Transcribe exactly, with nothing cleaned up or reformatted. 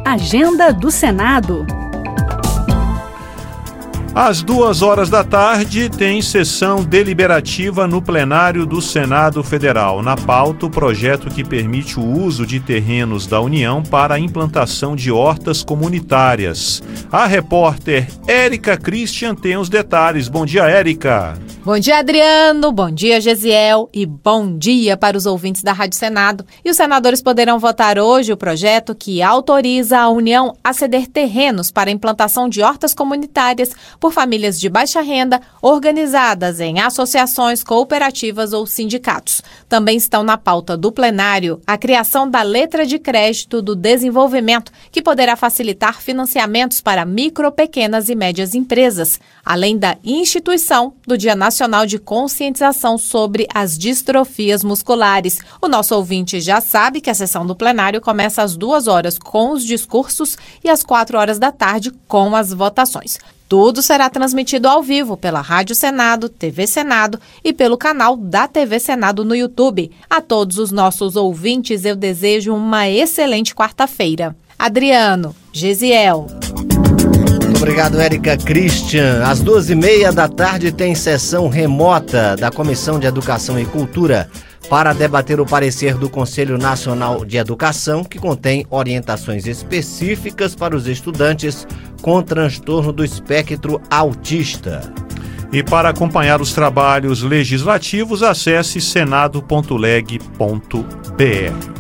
Agenda do Senado. Às duas horas da tarde, tem sessão deliberativa no plenário do Senado Federal. Na pauta, o projeto que permite o uso de terrenos da União para a implantação de hortas comunitárias. A repórter Érica Christian tem os detalhes. Bom dia, Érica. Bom dia, Adriano. Bom dia, Gesiel. E bom dia para os ouvintes da Rádio Senado. E os senadores poderão votar hoje o projeto que autoriza a União a ceder terrenos para a implantação de hortas comunitárias por famílias de baixa renda organizadas em associações, cooperativas ou sindicatos. Também estão na pauta do plenário a criação da letra de crédito do desenvolvimento, que poderá facilitar financiamentos para micro, pequenas e médias empresas, além da instituição do Dia Nacional de Conscientização sobre as Distrofias Musculares. O nosso ouvinte já sabe que a sessão do plenário começa às duas horas com os discursos e às quatro horas da tarde com as votações. Tudo será transmitido ao vivo pela Rádio Senado, T V Senado e pelo canal da T V Senado no YouTube. A todos os nossos ouvintes, eu desejo uma excelente quarta-feira. Adriano, Gesiel. Muito obrigado, Érica Christian. Às duas e meia da tarde tem sessão remota da Comissão de Educação e Cultura para debater o parecer do Conselho Nacional de Educação, que contém orientações específicas para os estudantes com transtorno do espectro autista. E para acompanhar os trabalhos legislativos, acesse senado ponto leg ponto br.